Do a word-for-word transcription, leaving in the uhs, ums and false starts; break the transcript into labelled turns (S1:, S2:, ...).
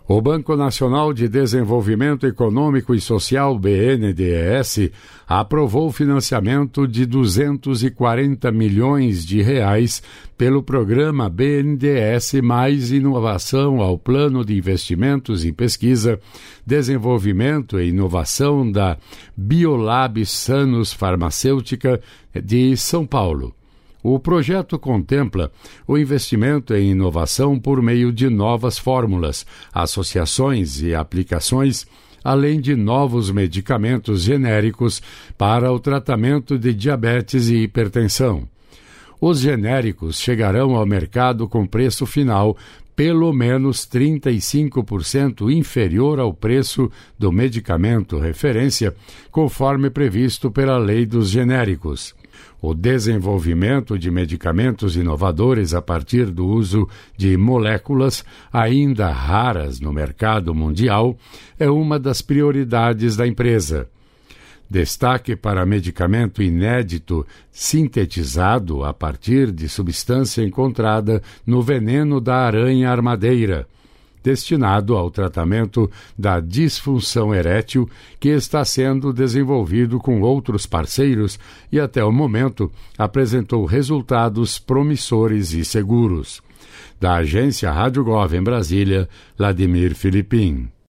S1: O Banco Nacional de Desenvolvimento Econômico e Social, B N D E S, aprovou o financiamento de duzentos e quarenta milhões de reais pelo programa B N D E S Mais Inovação ao Plano de Investimentos em Pesquisa, Desenvolvimento e Inovação da Biolab Sanus Farmacêutica de São Paulo. O projeto contempla o investimento em inovação por meio de novas fórmulas, associações e aplicações, além de novos medicamentos genéricos para o tratamento de diabetes e hipertensão. Os genéricos chegarão ao mercado com preço final pelo menos trinta e cinco por cento inferior ao preço do medicamento referência, conforme previsto pela Lei dos Genéricos. O desenvolvimento de medicamentos inovadores a partir do uso de moléculas ainda raras no mercado mundial é uma das prioridades da empresa. Destaque para medicamento inédito sintetizado a partir de substância encontrada no veneno da aranha armadeira, destinado ao tratamento da disfunção erétil, que está sendo desenvolvido com outros parceiros e, até o momento, apresentou resultados promissores e seguros. Da agência Rádio Gov em Brasília, Vladimir Filipim.